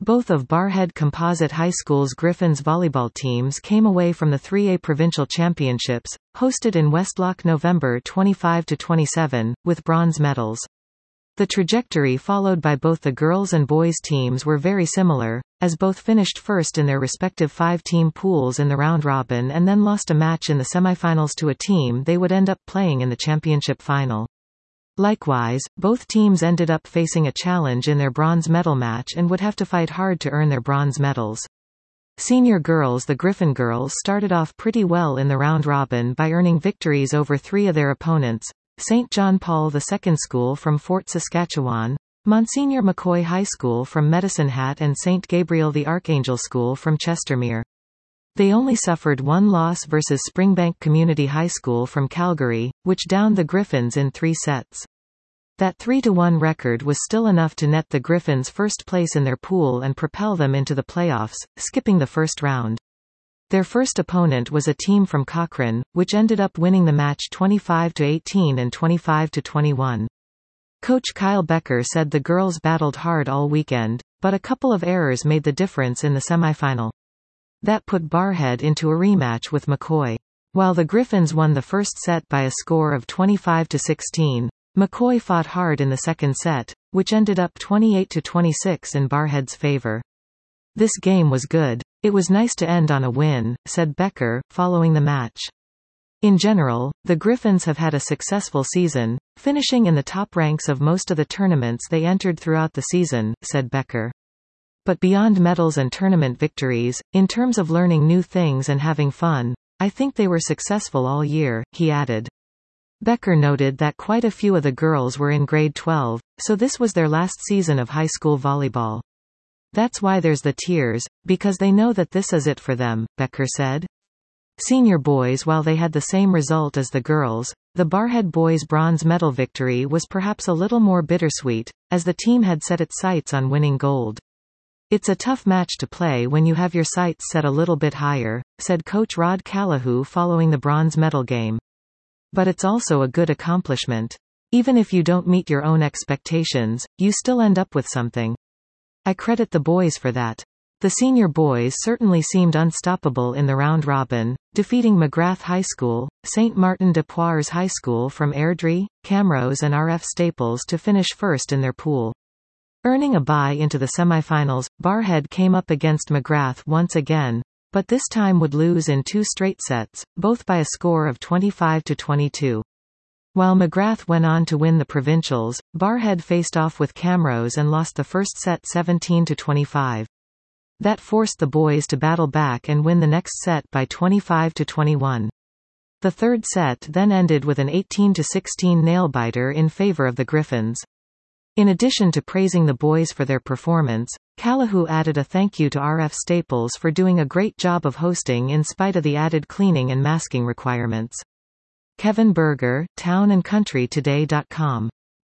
Both of Barrhead Composite High School's Griffins volleyball teams came away from the 3A Provincial Championships, hosted in Westlock November 25–27, with bronze medals. The trajectory followed by both the girls' and boys' teams were very similar, as both finished first in their respective 5-team pools in the round-robin and then lost a match in the semifinals to a team they would end up playing in the championship final. Likewise, both teams ended up facing a challenge in their bronze medal match and would have to fight hard to earn their bronze medals. Senior girls: the Griffin girls started off pretty well in the round-robin by earning victories over 3 of their opponents: St. John Paul II School from Fort Saskatchewan, Monsignor McCoy High School from Medicine Hat, and St. Gabriel the Archangel School from Chestermere. They only suffered one loss versus Springbank Community High School from Calgary, which downed the Griffins in 3 sets. That 3-1 record was still enough to net the Griffins first place in their pool and propel them into the playoffs, skipping the first round. Their first opponent was a team from Cochrane, which ended up winning the match 25–18 and 25–21. Coach Kyle Becker said the girls battled hard all weekend, but a couple of errors made the difference in the semifinal. That put Barrhead into a rematch with McCoy. While the Griffins won the first set by a score of 25–16, McCoy fought hard in the second set, which ended up 28–26 in Barrhead's favor. "This game was good. It was nice to end on a win," said Becker, following the match. In general, the Griffins have had a successful season, finishing in the top ranks of most of the tournaments they entered throughout the season, said Becker. But beyond medals and tournament victories, in terms of learning new things and having fun, I think they were successful all year, he added. Becker noted that quite a few of the girls were in grade 12, so this was their last season of high school volleyball. That's why there's the tears, because they know that this is it for them, Becker said. Senior boys: while they had the same result as the girls, the Barrhead boys' bronze medal victory was perhaps a little more bittersweet, as the team had set its sights on winning gold. "It's a tough match to play when you have your sights set a little bit higher," said Coach Rod Calahoo following the bronze medal game. "But it's also a good accomplishment. Even if you don't meet your own expectations, you still end up with something. I credit the boys for that." The senior boys certainly seemed unstoppable in the round-robin, defeating McGrath High School, St. Martin de Poires High School from Airdrie, Camrose and RF Staples to finish first in their pool. Earning a bye into the semifinals, Barrhead came up against McGrath once again, but this time would lose in 2 straight sets, both by a score of 25–22. While McGrath went on to win the provincials, Barrhead faced off with Camrose and lost the first set 17–25. That forced the boys to battle back and win the next set by 25–21. The third set then ended with an 18–16 nail-biter in favor of the Griffins. In addition to praising the boys for their performance, Calahoo added a thank you to RF Staples for doing a great job of hosting in spite of the added cleaning and masking requirements. Kevin Berger, townandcountrytoday.com.